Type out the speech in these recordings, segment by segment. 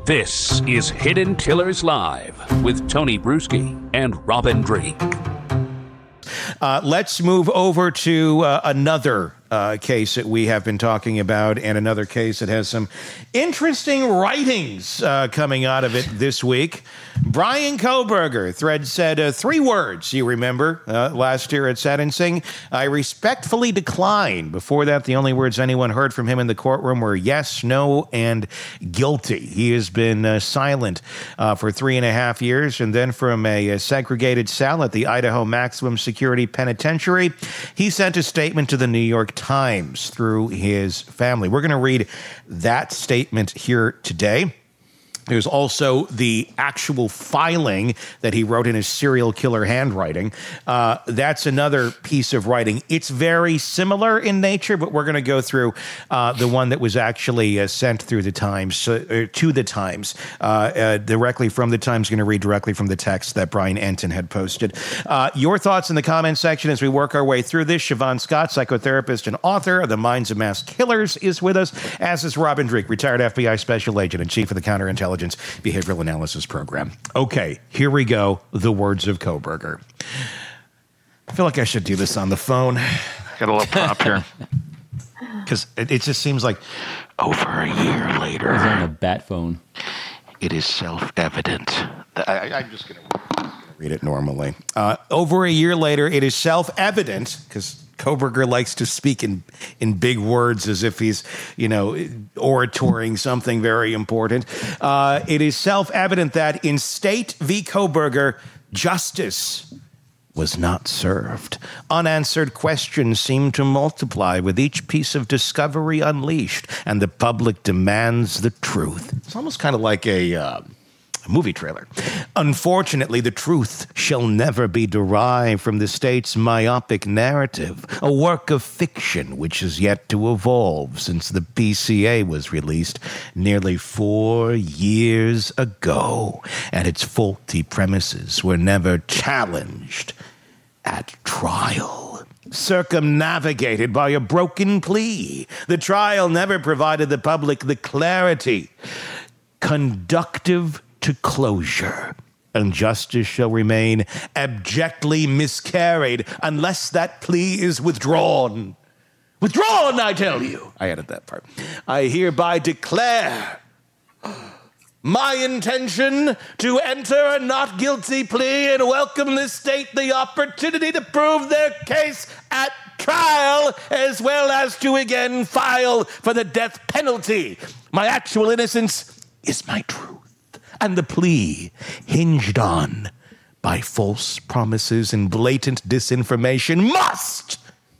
This is Hidden Killers Live with Tony Bruschi and Robin Dreeke. Let's move over to another case that we have been talking about, and another case that has some interesting writings coming out of it this week. Bryan Kohberger, Thread said 3 words, you remember, last year at sentencing. I respectfully decline. Before that, the only words anyone heard from him in the courtroom were yes, no, and guilty. He has been silent for 3.5 years, and then from a segregated cell at the Idaho Maximum Security Penitentiary, he sent a statement to the New York Times through his family. We're going to read that statement here today. There's also the actual filing that he wrote in his serial killer handwriting. That's another piece of writing. It's very similar in nature, but we're going to go through the one that was actually sent through the Times, to the Times, directly from the Times. Going to read directly from the text that Brian Entin had posted. Your thoughts in the comments section as we work our way through this. Siobhan Scott, psychotherapist and author of The Minds of Mass Killers, is with us, as is Robin Dreeke, retired FBI special agent and chief of the Counterintelligence Behavioral Analysis Program. Okay, here we go. The words of Kohberger. I feel like I should do this on the phone. Got a little prompt here. Because it just seems like over a year later. It's on a bat phone. It is self-evident. I'm just going to read it normally. Over a year later, it is self-evident, because Kohberger likes to speak in big words as if he's, oratoring something very important. It is self-evident that in State v. Kohberger, justice was not served. Unanswered questions seem to multiply with each piece of discovery unleashed, and the public demands the truth. It's almost kind of like a movie trailer. Unfortunately, the truth shall never be derived from the state's myopic narrative, a work of fiction which is yet to evolve since the PCA was released nearly 4 years ago, and its faulty premises were never challenged at trial. Circumnavigated by a broken plea, the trial never provided the public the clarity conducive to closure, and justice shall remain abjectly miscarried unless that plea is withdrawn. Withdrawn, I tell you. I added that part. I hereby declare my intention to enter a not guilty plea and welcome this state the opportunity to prove their case at trial, as well as to again file for the death penalty. My actual innocence is my truth, and the plea hinged on by false promises and blatant disinformation must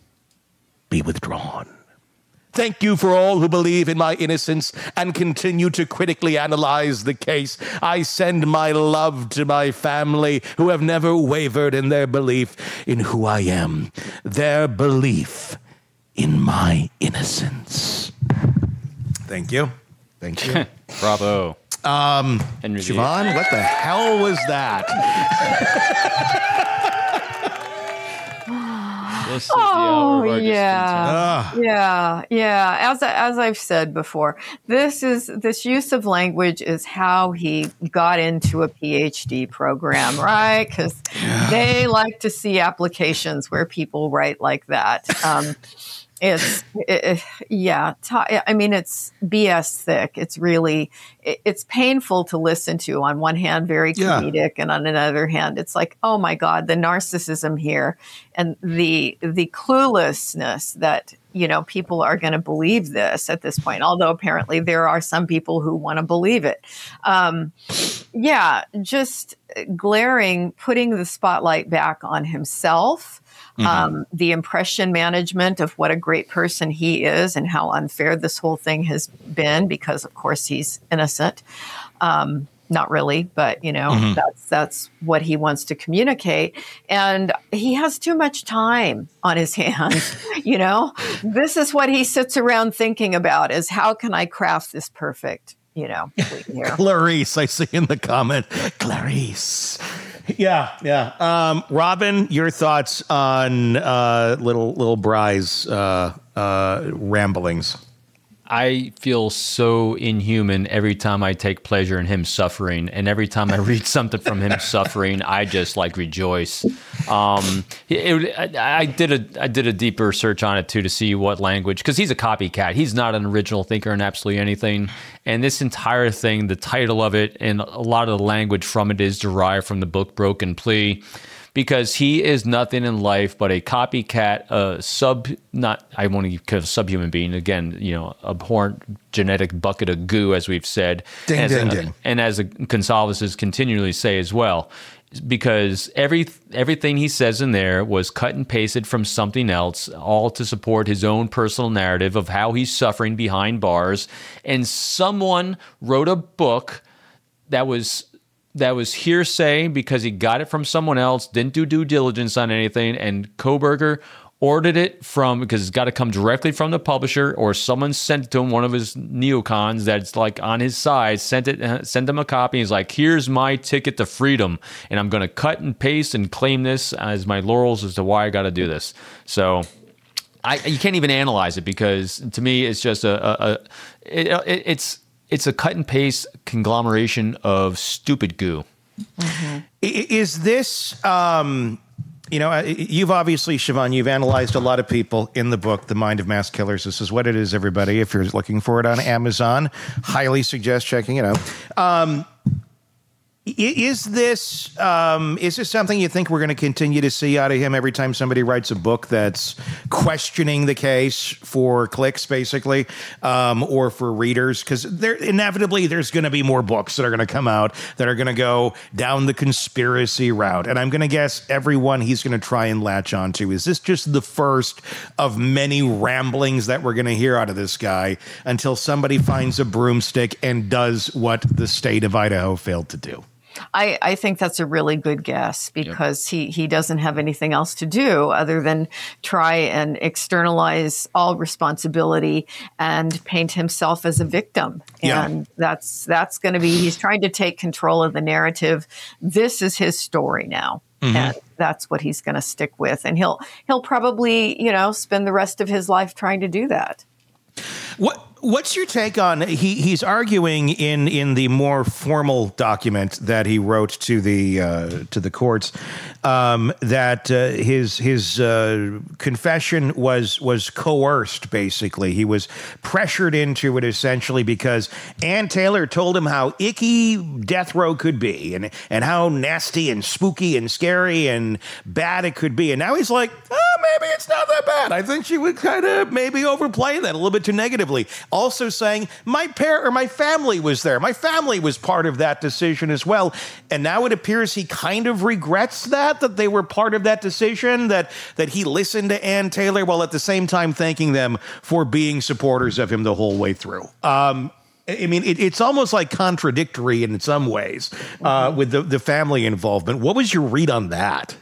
be withdrawn. Thank you for all who believe in my innocence and continue to critically analyze the case. I send my love to my family, who have never wavered in their belief in who I am, their belief in my innocence. Thank you. Thank you. Bravo. Siobhan, what the hell was that? This is the hour of our yeah. As I've said before, this use of language is how he got into a PhD program, right? Because they like to see applications where people write like that. It's BS thick. It's really, it's painful to listen to. On one hand, very comedic, and on another hand, it's like, oh my God, the narcissism here and the cluelessness that, people are going to believe this at this point. Although apparently there are some people who want to believe it. Just glaring, putting the spotlight back on himself. The impression management of what a great person he is and how unfair this whole thing has been, because of course he's innocent. Not really, but that's what he wants to communicate. And he has too much time on his hands. This is what he sits around thinking about, is how can I craft this perfect, here. Clarice, I see in the comment, Clarice. Yeah. Robin, your thoughts on little Bry's ramblings? I feel so inhuman every time I take pleasure in him suffering, and every time I read something from him suffering, I just like rejoice. I did a deeper search on it too to see what language, because he's a copycat. He's not an original thinker in absolutely anything. And this entire thing, the title of it, and a lot of the language from it is derived from the book Broken Plea. Because he is nothing in life but a copycat, I won't even call subhuman being, again, abhorrent genetic bucket of goo, as we've said. Ding. And as Gonzalez continually say as well, because everything he says in there was cut and pasted from something else, all to support his own personal narrative of how he's suffering behind bars. And someone wrote a book that was hearsay because he got it from someone else, didn't do due diligence on anything, and Kohberger ordered it because it's got to come directly from the publisher, or someone sent it to him, one of his neocons that's like on his side, sent him a copy. He's like, here's my ticket to freedom, and I'm going to cut and paste and claim this as my laurels as to why I got to do this. So you can't even analyze it, because to me it's just it's a cut and paste conglomeration of stupid goo. Mm-hmm. Is this, you've obviously, Siobhan, you've analyzed a lot of people in the book, The Mind of Mass Killers. This is what it is, everybody. If you're looking for it on Amazon, highly suggest checking it out. Is this something you think we're going to continue to see out of him every time somebody writes a book that's questioning the case for clicks, basically, or for readers? Because inevitably there's going to be more books that are going to come out that are going to go down the conspiracy route. And I'm going to guess everyone he's going to try and latch onto. Is this just the first of many ramblings that we're going to hear out of this guy until somebody finds a broomstick and does what the state of Idaho failed to do? I think that's a really good guess, because he doesn't have anything else to do other than try and externalize all responsibility and paint himself as a victim. Yeah. And that's going to be, he's trying to take control of the narrative. This is his story now. Mm-hmm. And that's what he's going to stick with. And he'll probably, spend the rest of his life trying to do that. What's your take on he's arguing in the more formal document that he wrote to the courts that his confession was coerced, basically. He was pressured into it essentially because Ann Taylor told him how icky death row could be and how nasty and spooky and scary and bad it could be. And now he's like, maybe it's not that bad. I think she would kind of maybe overplay that a little bit too negatively. Also saying my family was there. My family was part of that decision as well. And now it appears he kind of regrets that they were part of that decision, that he listened to Ann Taylor while at the same time thanking them for being supporters of him the whole way through. It's almost like contradictory in some ways with the family involvement. What was your read on that?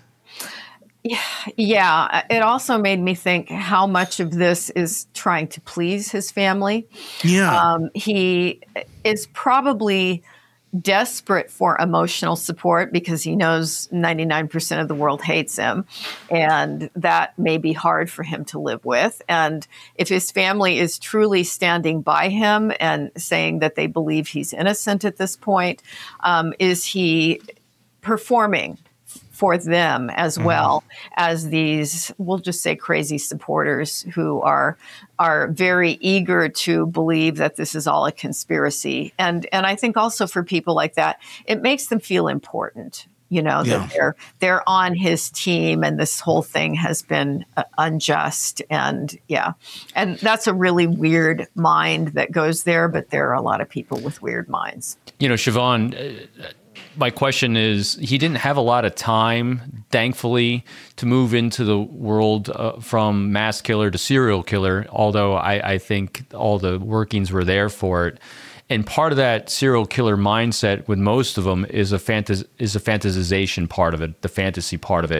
Yeah, it also made me think how much of this is trying to please his family. Yeah. He is probably desperate for emotional support because he knows 99% of the world hates him, and that may be hard for him to live with. And if his family is truly standing by him and saying that they believe he's innocent at this point, is he performing for them as well as these, we'll just say, crazy supporters who are very eager to believe that this is all a conspiracy. And I think also for people like that, it makes them feel important, that they're on his team and this whole thing has been unjust. And and that's a really weird mind that goes there, but there are a lot of people with weird minds. Siobhan, my question is, he didn't have a lot of time, thankfully, to move into the world from mass killer to serial killer, although I think all the workings were there for it. And part of that serial killer mindset with most of them is a fantasization part of it, the fantasy part of it.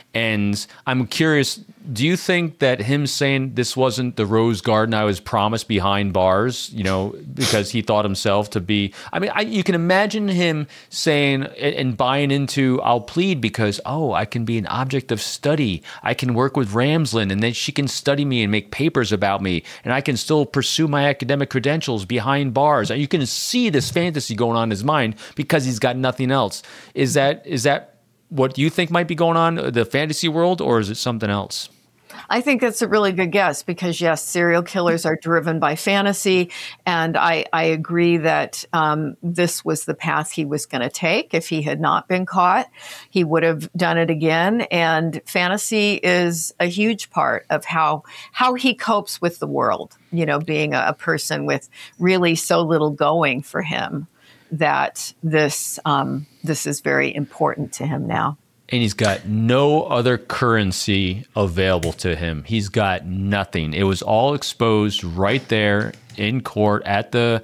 And I'm curious, do you think that him saying this wasn't the rose garden I was promised behind bars, because he thought himself to be, you can imagine him saying and buying into, I'll plead because, I can be an object of study. I can work with Ramsland and then she can study me and make papers about me. And I can still pursue my academic credentials behind bars. You can see this fantasy going on in his mind because he's got nothing else. Is that what you think might be going on in the fantasy world, or is it something else? I think that's a really good guess because, yes, serial killers are driven by fantasy. And I agree that this was the path he was going to take. If he had not been caught, he would have done it again. And fantasy is a huge part of how he copes with the world, being a person with really so little going for him, that this is very important to him now. And he's got no other currency available to him. He's got nothing. It was all exposed right there in court at the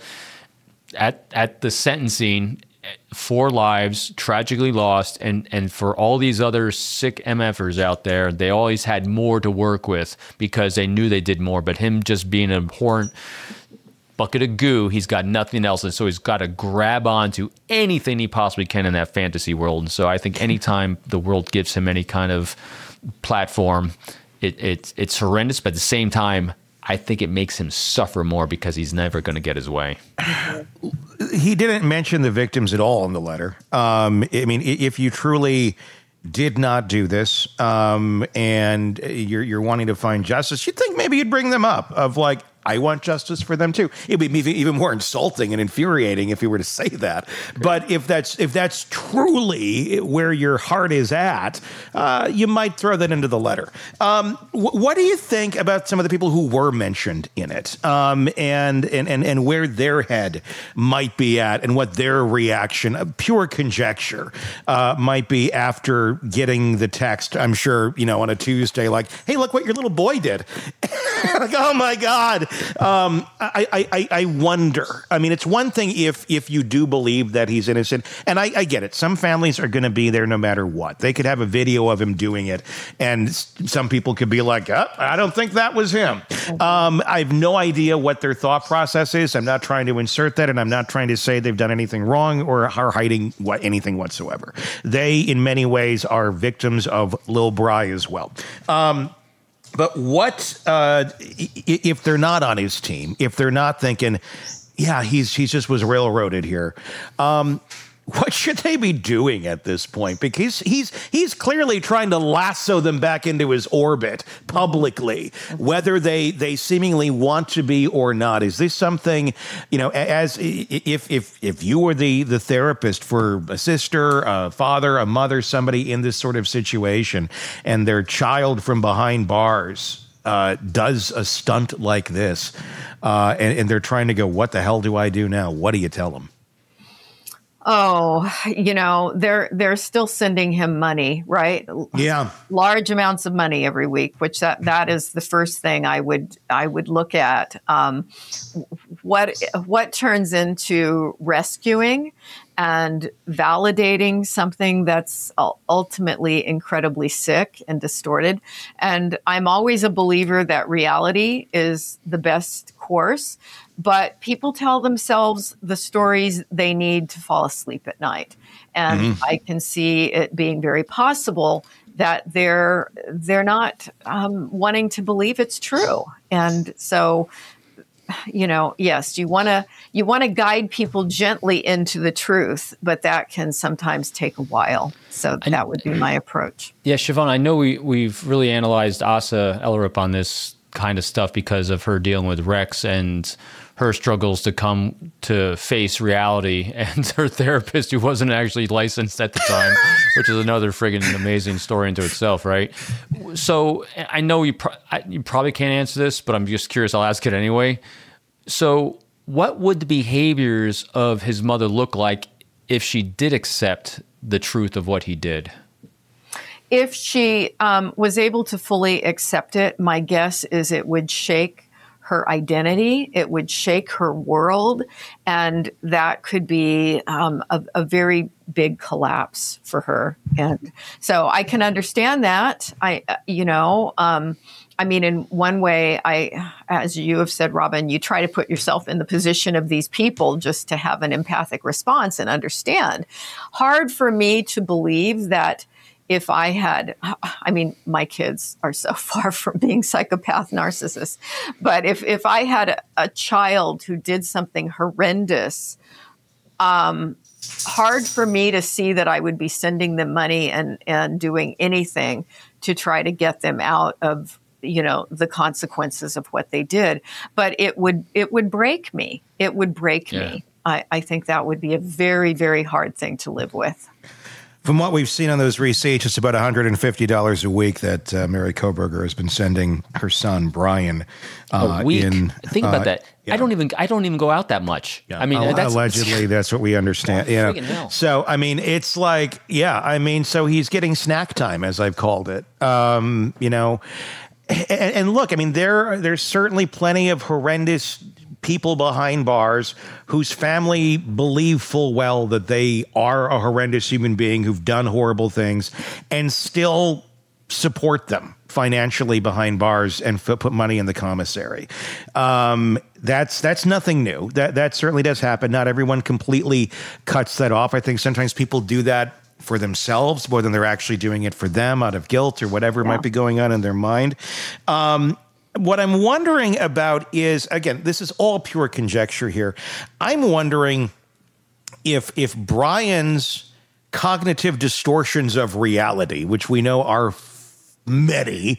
sentencing. 4 lives tragically lost, and for all these other sick MFers out there, they always had more to work with because they knew they did more. But him just being an abhorrent bucket of goo, he's got nothing else, and so he's got to grab onto anything he possibly can in that fantasy world. And so I think anytime the world gives him any kind of platform, it's horrendous, but at the same time, I think it makes him suffer more because he's never going to get his way. He didn't mention the victims at all in the letter. If you truly did not do this, and you're wanting to find justice, you'd think maybe you'd bring them up of like, I want justice for them too. It'd be even more insulting and infuriating if you were to say that. But if that's truly where your heart is at, you might throw that into the letter. What do you think about some of the people who were mentioned in it, and where their head might be at, and what their reaction, pure conjecture, might be after getting the text? I'm sure on a Tuesday, like, "Hey, look what your little boy did!" Like, oh my God. I wonder. It's one thing if you do believe that he's innocent, and I get it. Some families are going to be there no matter what. They could have a video of him doing it, and some people could be like, I don't think that was him. I have no idea what their thought process is. I'm not trying to insert that, and I'm not trying to say they've done anything wrong or are hiding anything whatsoever. They, in many ways, are victims of Lil Bry as well. But what if they're not on his team? If they're not thinking, yeah, he's just was railroaded here. What should they be doing at this point? Because he's clearly trying to lasso them back into his orbit publicly, whether they seemingly want to be or not. Is this something, as if you were the therapist for a sister, a father, a mother, somebody in this sort of situation, and their child from behind bars does a stunt like this, and they're trying to go, what the hell do I do now? What do you tell them? Oh, they're still sending him money, right? Yeah. Large amounts of money every week, which that is the first thing I would look at. What turns into rescuing and validating something that's ultimately incredibly sick and distorted. And I'm always a believer that reality is the best course, but people tell themselves the stories they need to fall asleep at night. And I can see it being very possible that they're not wanting to believe it's true. And so, yes, you want to guide people gently into the truth, but that can sometimes take a while. So that would be my approach. Yeah, Siobhan, I know we've really analyzed Asa Ellerup on this kind of stuff because of her dealing with Rex and her struggles to come to face reality, and her therapist who wasn't actually licensed at the time, which is another friggin' amazing story into itself, right? So I know you probably can't answer this, but I'm just curious. I'll ask it anyway. So what would the behaviors of his mother look like if she did accept the truth of what he did? If she was able to fully accept it, my guess is it would shake her identity. It would shake her world. And that could be a very big collapse for her. And so I can understand that. I mean, in one way, as you have said, Robin, you try to put yourself in the position of these people just to have an empathic response and understand. Hard for me to believe that if I had, I mean, my kids are so far from being psychopath narcissists, but if I had a child who did something horrendous, hard for me to see that I would be sending them money and doing anything to try to get them out of the consequences of what they did. But it would break me. It would break me. I think that would be a very, very hard thing to live with. From what we've seen on those receipts, it's about $150 a week that Mary Kohberger has been sending her son Brian. A week. Think about that. Yeah. I don't even go out that much. Yeah. I mean, allegedly, that's what we understand. Hell. So I mean, it's like, so he's getting snack time, as I've called it. And look, I mean, there's certainly plenty of horrendous people behind bars whose family believe full well that they are a horrendous human being who've done horrible things and still support them financially behind bars and put money in the commissary. That's nothing new. That certainly does happen. Not everyone completely cuts that off. I think sometimes people do that for themselves more than they're actually doing it for them out of guilt or whatever might be going on in their mind. What I'm wondering about is, again, this is all pure conjecture here. I'm wondering if Brian's cognitive distortions of reality, which we know are many,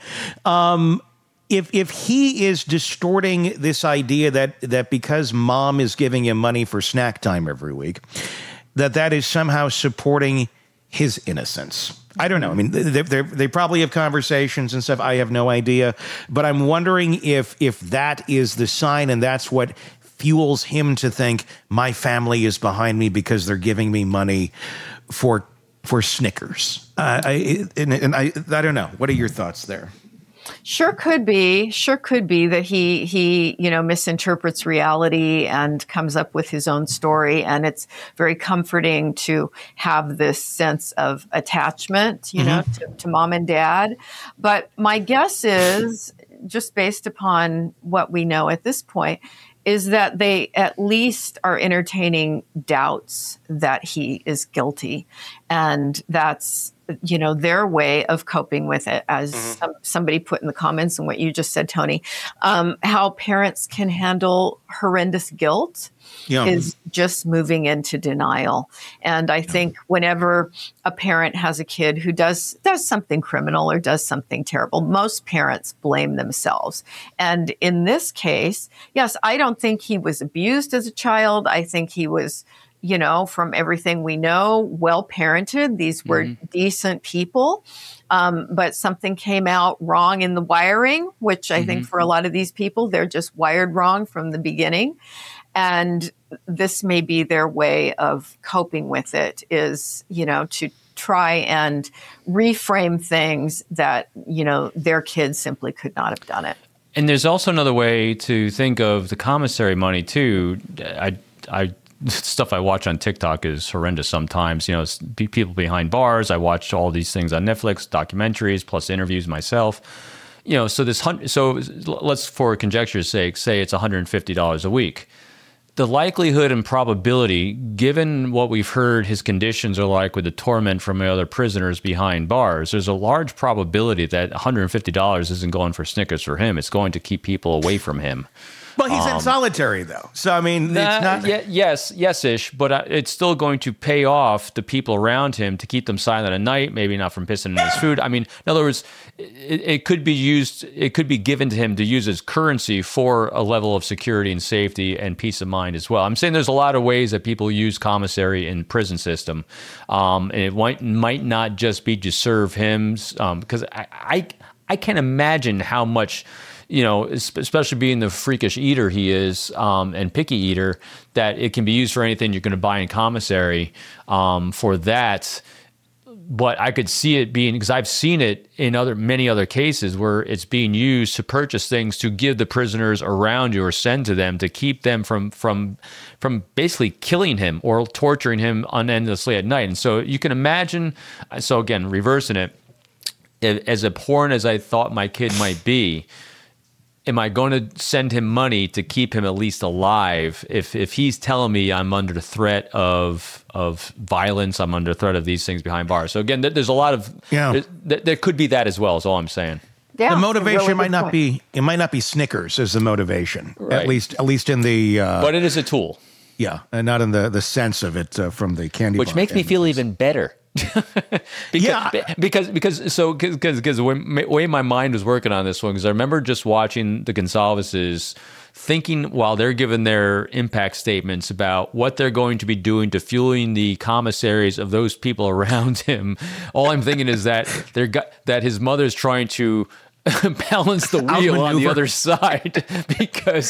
if he is distorting this idea that because mom is giving him money for snack time every week, that is somehow supporting his innocence. I don't know. I mean, they probably have conversations and stuff. I have no idea. But I'm wondering if that is the sign and that's what fuels him to think my family is behind me because they're giving me money for Snickers. I don't know. What are your thoughts there? Sure could be that he misinterprets reality and comes up with his own story, and it's very comforting to have this sense of attachment, to mom and dad. But my guess is, just based upon what we know at this point, is that they at least are entertaining doubts that he is guilty, and that's their way of coping with it, as somebody put in the comments and what you just said, Tony, how parents can handle horrendous guilt is just moving into denial. And I think whenever a parent has a kid who does something criminal or does something terrible, most parents blame themselves. And in this case, yes, I don't think he was abused as a child. I think he was, from everything we know, well-parented. These were decent people. But something came out wrong in the wiring, which I think for a lot of these people, they're just wired wrong from the beginning. And this may be their way of coping with it, is, to try and reframe things that, their kids simply could not have done it. And there's also another way to think of the commissary money too. Stuff I watch on TikTok is horrendous sometimes. People behind bars. I watch all these things on Netflix, documentaries, plus interviews myself. So let's, for conjecture's sake, say it's $150 a week. The likelihood and probability, given what we've heard his conditions are like with the torment from the other prisoners behind bars, there's a large probability that $150 isn't going for Snickers for him. It's going to keep people away from him. Well, he's in solitary, though. So, I mean, it's not... Yes-ish, but it's still going to pay off the people around him to keep them silent at night, maybe not from pissing in his food. I mean, in other words, it could be used, it could be given to him to use as currency for a level of security and safety and peace of mind as well. I'm saying there's a lot of ways that people use commissary in prison system, and it might not just be to serve him, because I can't imagine how much... especially being the freakish eater he is, and picky eater, that it can be used for anything you're going to buy in commissary. For that, But I could see it being, because I've seen it in many other cases where it's being used to purchase things to give the prisoners around you or send to them to keep them from basically killing him or torturing him unendlessly at night. And so you can imagine, so again, reversing it, as abhorrent as I thought my kid might be, am I going to send him money to keep him at least alive if he's telling me I'm under the threat of violence, I'm under threat of these things behind bars? So again, there's a lot of there could be that as well. Is all I'm saying. Yeah, the motivation really might not be Snickers as the motivation, right. at least in the. But it is a tool. Yeah, and not in the sense of it from the candy. Which bar makes me feel even better. because the way my mind was working on this one, because I remember just watching the Gonsalveses, thinking while they're giving their impact statements about what they're going to be doing to fueling the commissaries of those people around him. All I'm thinking is that that his mother's trying to balance the wheel on the other side, because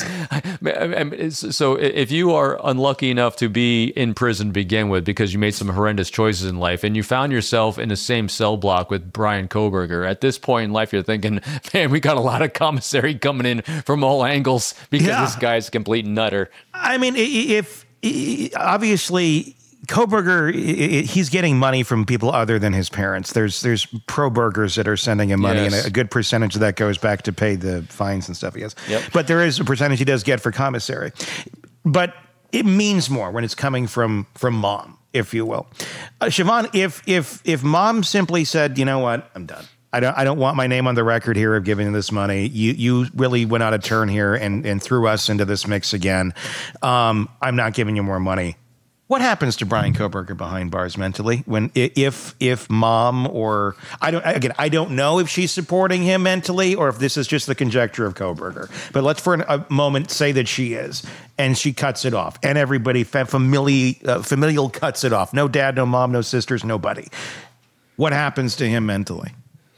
so if you are unlucky enough to be in prison to begin with because you made some horrendous choices in life and you found yourself in the same cell block with Bryan Kohberger, at this point in life you're thinking, man, we got a lot of commissary coming in from all angles because this guy's a complete nutter. I mean, if obviously Kohberger, he's getting money from people other than his parents. There's pro-burgers that are sending him money, and a good percentage of that goes back to pay the fines and stuff he has. Yep. But there is a percentage he does get for commissary. But it means more when it's coming from mom, if you will. Siobhan, if mom simply said, you know what, I'm done. I don't want my name on the record here of giving this money. You really went out of turn here and threw us into this mix again. I'm not giving you more money. What happens to Bryan Kohberger behind bars mentally if mom or I don't know if she's supporting him mentally or if this is just the conjecture of Kohberger. But let's for a moment say that she is, and she cuts it off, and everybody familial cuts it off. No dad, no mom, no sisters, nobody. What happens to him mentally?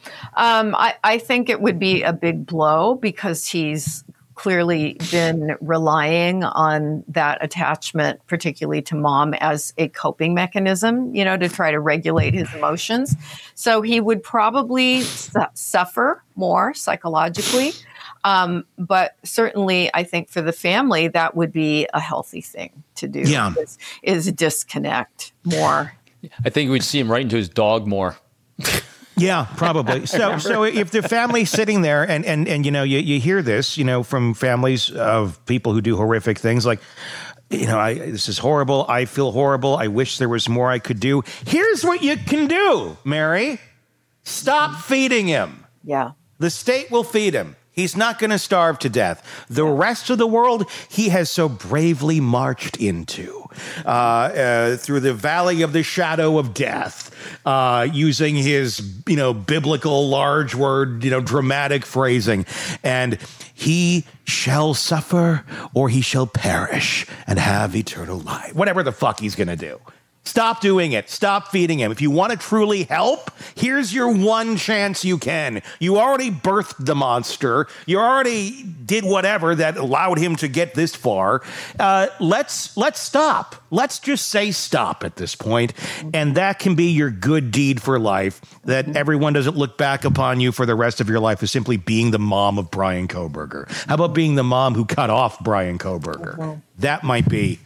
I think it would be a big blow because he's clearly been relying on that attachment, particularly to mom, as a coping mechanism, to try to regulate his emotions. So he would probably suffer more psychologically. But certainly I think for the family, that would be a healthy thing to do, is disconnect more. I think we'd see him right into his dog more. Yeah, probably. So if the family's sitting there and you hear this, from families of people who do horrific things like, this is horrible. I feel horrible. I wish there was more I could do. Here's what you can do, Mary. Stop feeding him. Yeah. The state will feed him. He's not going to starve to death. The rest of the world, he has so bravely marched into through the valley of the shadow of death, using his, biblical large word, dramatic phrasing. And he shall suffer or he shall perish and have eternal life. Whatever the fuck he's going to do. Stop doing it. Stop feeding him. If you want to truly help, here's your one chance you can. You already birthed the monster. You already did whatever that allowed him to get this far. Let's stop. Let's just say stop at this point. And that can be your good deed for life, that everyone doesn't look back upon you for the rest of your life as simply being the mom of Bryan Kohberger. How about being the mom who cut off Bryan Kohberger? That might be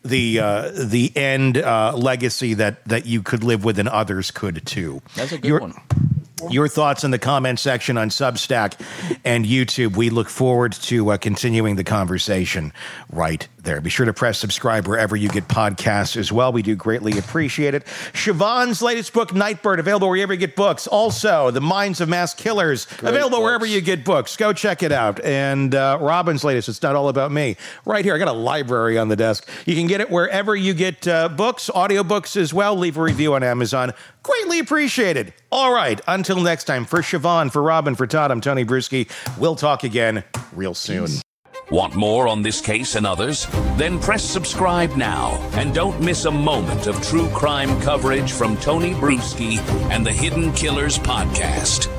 the end legacy that you could live with and others could too. That's a good one. Your thoughts in the comment section on Substack and YouTube. We look forward to continuing the conversation right there. Be sure to press subscribe wherever you get podcasts as well. We do greatly appreciate it. Siobhan's latest book, Nightbird, available wherever you get books. Also, The Minds of Mass Killers, available wherever you get books. Go check it out. And Robin's latest, It's Not All About Me, right here. I got a library on the desk. You can get it wherever you get books, audiobooks as well. Leave a review on Amazon. Greatly appreciated. All right, until next time, for Siobhan, for Robin, for Todd, I'm Tony Bruschi. We'll talk again real soon. Want more on this case and others? Then press subscribe now and don't miss a moment of true crime coverage from Tony Bruschi and the Hidden Killers podcast.